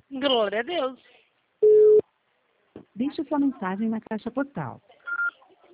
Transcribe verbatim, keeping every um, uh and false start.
Glória a Deus. Deixe sua mensagem na caixa postal.